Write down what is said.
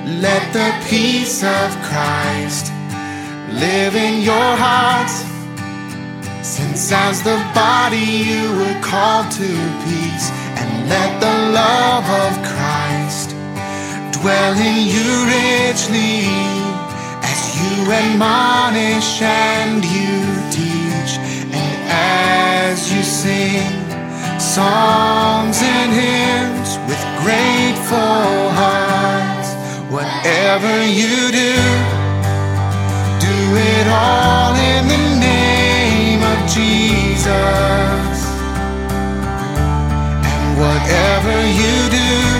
Let the peace of Christ live in your hearts, since as the body you were called to peace. And let the love of Christ dwell in you richly, as you admonish and you teach, and as you sing songs and hymns with grateful hearts. Whatever you do, do it all in the name of Jesus. And whatever you do,